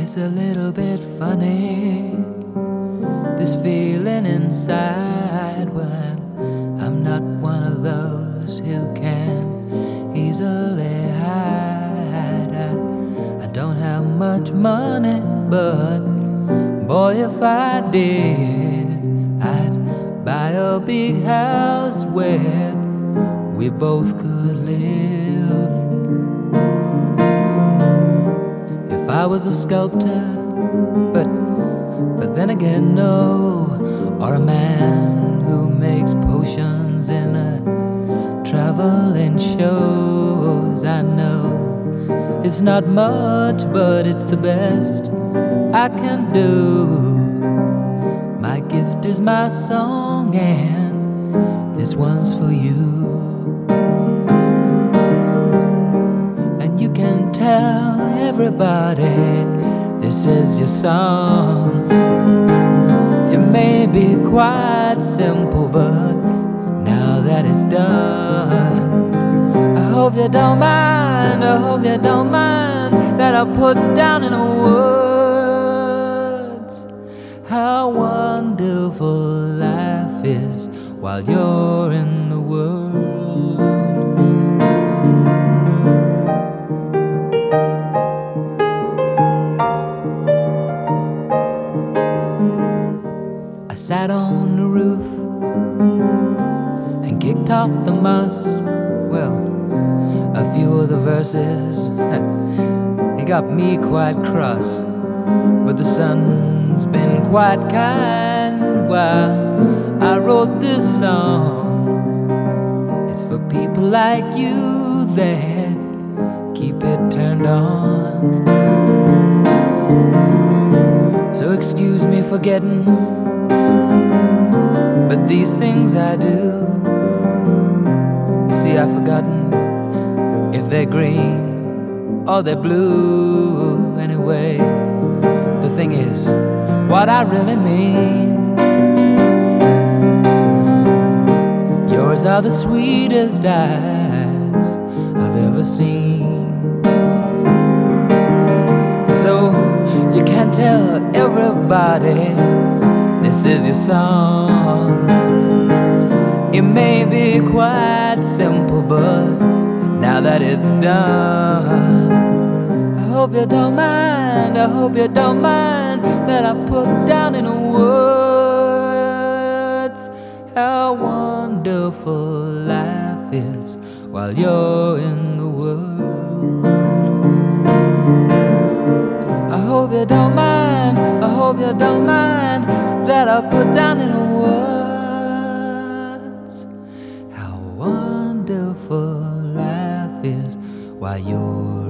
It's a little bit funny, this feeling inside. Well, I'm not one of those who can easily hide. I don't have much money, but boy, if I did, I'd buy a big house where we both could live. If I was a sculptor, but then again, no, or a man who makes potions in a traveling shows. I know it's not much, but it's the best I can do. My gift is my song, and this one's for you. And you can tell everybody this is your song. It may be quite simple, but now that it's done, I hope you don't mind, I hope you don't mind that I put down in words how wonderful life is while you're in the world. I sat on the roof and kicked off the moss. Well, a few of the verses, it got me quite cross, but the sun's been quite kind while I wrote this song. It's for people like you that keep it turned on. So excuse me for getting, but these things I do, you see, I've forgotten if they're green or they're blue. Anyway, the thing is what I really mean. Yours are the sweetest eyes I've ever seen. So you can tell everybody this is your song. It may be quite simple, but now that it's done, I hope you don't mind, I hope you don't mind that I put down in words how wonderful life is while you're in the world. I hope you don't mind, I hope you don't mind that I put down in words how wonderful life is while you're